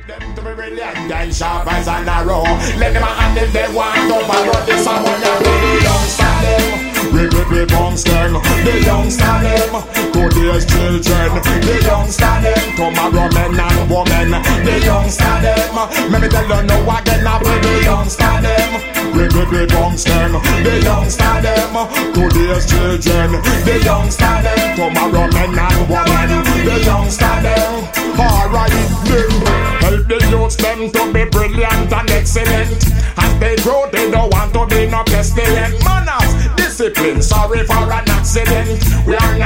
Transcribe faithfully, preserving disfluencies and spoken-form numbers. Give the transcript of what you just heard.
Them to be brilliant, then sharp as an arrow. Let them hand if they want to follow this and when you be the youngster them. We we we bounce them, the youngster them. Today's children, the youngster them. Tomorrow men and women, the youngster them. Let me tell you now again, I be the youngster them. We we we bounce them, the youngster them. Today's children, the youngster them. Tomorrow men and women, the youngster them. Alright then, help the youths them to be brilliant and excellent. As they grow, they don't want to be no pestilent. Manners, discipline, sorry for an accident. We are